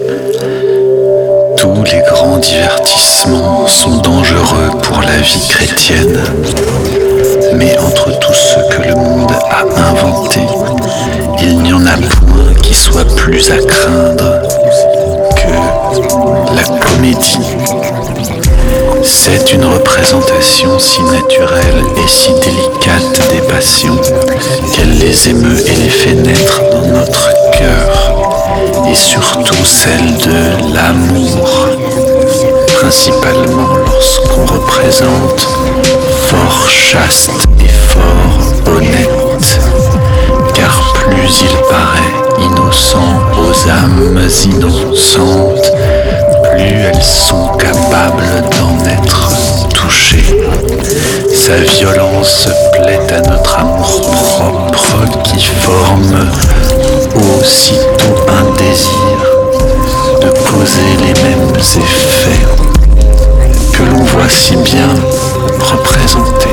Tous les grands divertissements sont dangereux pour la vie chrétienne, mais entre tous ceux que le monde a inventés, il n'y en a point qui soit plus à craindre que la comédie. C'est une représentation si naturelle et si délicate des passions qu'elle les émeut et les fait naître dans notre cœur, et surtout celle de l'amour, principalement lorsqu'on représente fort chaste et fort honnête, car plus il paraît innocent aux âmes innocentes, plus elles sont capables d'en être touchées. Sa violence plaît à notre amour-propre qui forme aussitôt un désir de causer les mêmes effets que l'on voit si bien représentés.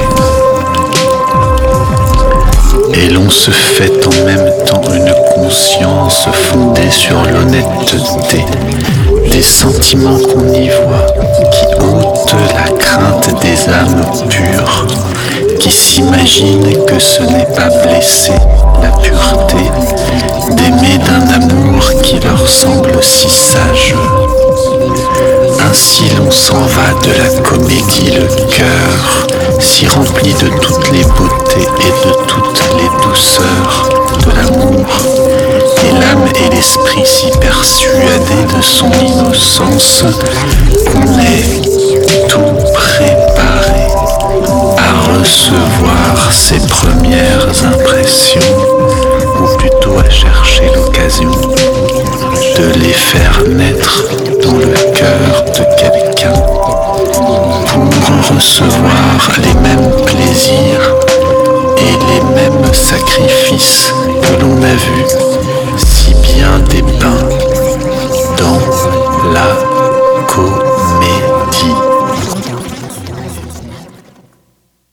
Et l'on se fait en même temps une conscience fondée sur l'honnêteté des sentiments qu'on y voit, qui ôtent la crainte des âmes pures, qui s'imaginent que ce n'est pas blesser la pureté d'aimer d'un amour qui leur semble si sage. Ainsi l'on s'en va de la comédie le cœur, si rempli de toutes les beautés et de toutes les douceurs de l'amour, et l'âme et l'esprit si persuadés de son innocence qu'on est tout préparé à recevoir ses premières impressions, ou plutôt à chercher l'occasion de les faire naître dans le cœur de quelqu'un pour recevoir les mêmes plaisirs et les mêmes sacrifices que l'on a vus si bien dépeints dans la comédie.